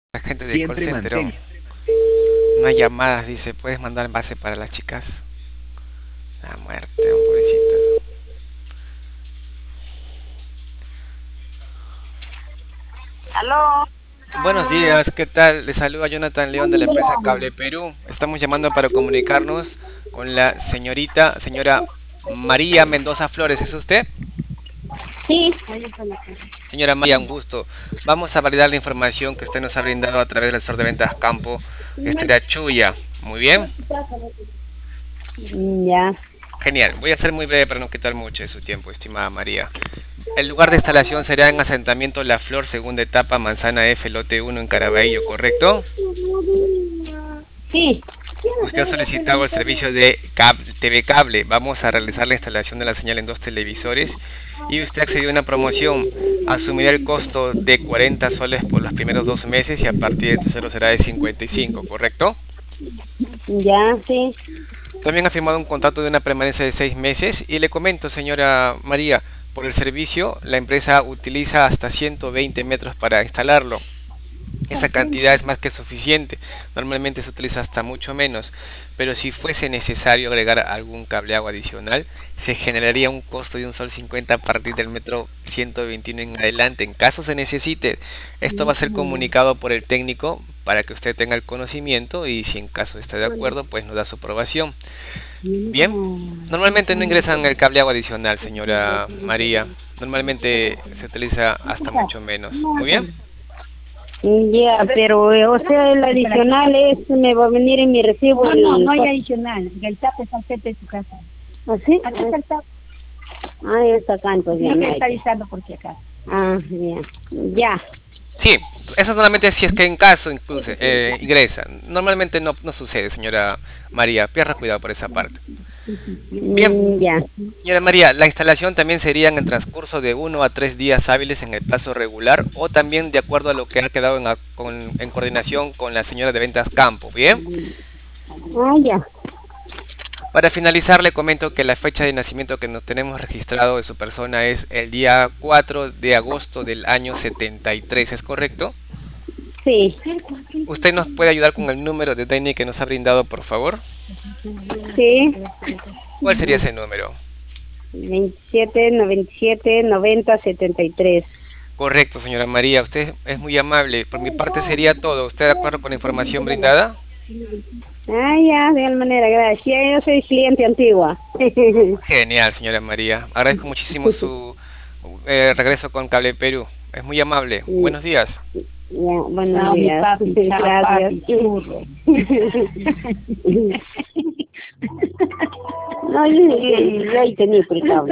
La gente de call Siempre center, oh, mantén. no hay llamadas, dice, ¿puedes mandar envase para las chicas? La muerte, oh, pobrecitas. Aló, Buenos días, ¿qué tal? Les saluda Jonathan León de la empresa Cable Perú. Estamos llamando para comunicarnos con la señora María Mendoza Flores. ¿Es usted? sí, Señora María, un gusto. Vamos a validar la información que usted nos ha brindado a través del store de ventas Campo, Estera Chuya. Muy bien. ya, Genial. Voy a ser muy breve para no quitar mucho de su tiempo, estimada María. El lugar de instalación será en asentamiento La Flor, segunda etapa, Manzana F, lote 1 en Caraballo, ¿correcto? sí, Usted ha solicitado el servicio de TV Cable. Vamos a realizar la instalación de la señal en dos televisores y usted accedió a una promoción. Asumirá el costo de 40 soles por los primeros 2 meses y a partir del tercero será de 55, ¿correcto? ya, sí, También ha firmado un contrato de una permanencia de 6 meses y le comento, señora María, por el servicio la empresa utiliza hasta 120 metros para instalarlo. Esa cantidad es más que suficiente. Normalmente se utiliza hasta mucho menos, pero si fuese necesario agregar algún cableado adicional, se generaría un costo de un sol 50 a partir del metro 121 en adelante. En caso se necesite, esto va a ser comunicado por el técnico para que usted tenga el conocimiento y si en caso esté de acuerdo, pues nos da su aprobación. Bien, normalmente no ingresan el cableado adicional, señora María. Normalmente se utiliza hasta mucho menos. Muy bien. ya, pero, o sea, el adicional es, me va a venir en mi recibo. No hay adicional. El TAP está al frente de tu casa. ¿Así? Aquí está el TAP. Ah, ya está acá, entonces ya No no me hay está que. avisando por si acaso. Ah, ya, ya, Sí, eso solamente si es que en caso incluso ingresa. Normalmente no sucede, señora María. Pierda cuidado por esa parte. Bien, ya. señora María, la instalación también sería en el transcurso de 1 a 3 días hábiles en el plazo regular o también de acuerdo a lo que ha quedado en coordinación con la señora de ventas Campo. Bien, Ah, ya, para finalizar le comento que la fecha de nacimiento que nos tenemos registrado de su persona es el día 4 de agosto del año 73, ¿es correcto? sí, ¿Usted nos puede ayudar con el número de DNI que nos ha brindado, por favor? sí, ¿Cuál sería ese número? 27, 97, 90, 73. Correcto, señora María. Usted es muy amable. Por mi parte sería todo. ¿Usted de acuerdo con la información brindada? Ah, ya, de alguna manera, gracias. Yo soy cliente antigua. Genial, señora María. Agradezco muchísimo su regreso con Cable Perú. Es muy amable. Buenos días. Ya, buenos Chao, mi días. papi. Chao, Gracias. papi. Churro. No, yo ahí tenía precaución.